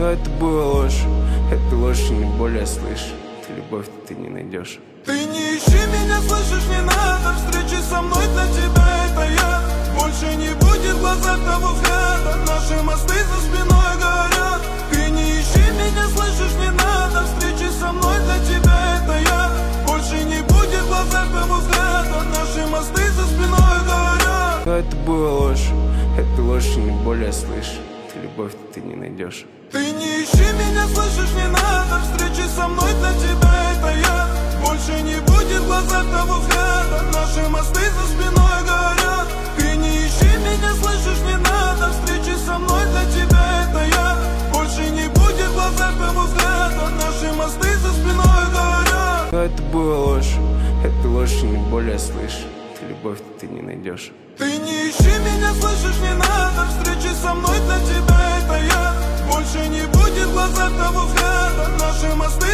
Но это была ложь, эту ложь не более слышь. Любовь ты не найдешь. Ты не ищи меня, слышишь, не надо встречи со мной, для тебя это я. Больше не будет в глазах того взгляда, наши мосты за спиной горят. Ты не ищи меня, слышишь, не надо встречи со мной, для тебя это я. Больше не будет в глазах того взгляда, наши мосты за спиной горят. Но это была ложь, эту ложь не более слышь. Любовь ты не найдешь. Ты не ищи меня, слышишь, не надо встречи со мной, для тебя это я. Больше не будет в глазах того взгляда, наши мосты за спиной горят. Ты не ищи меня, слышишь, не надо встречи со мной, для тебя это я. Больше не будет в глазах того взгляда, наши мосты за спиной горят. Но это была ложь, эту ложь не более слышь. Любовь ты не найдешь. Ты не ищи меня, слышишь, не надо встречи со мной, для тебя это я. Больше не будет в глазах того взгляда, наши мосты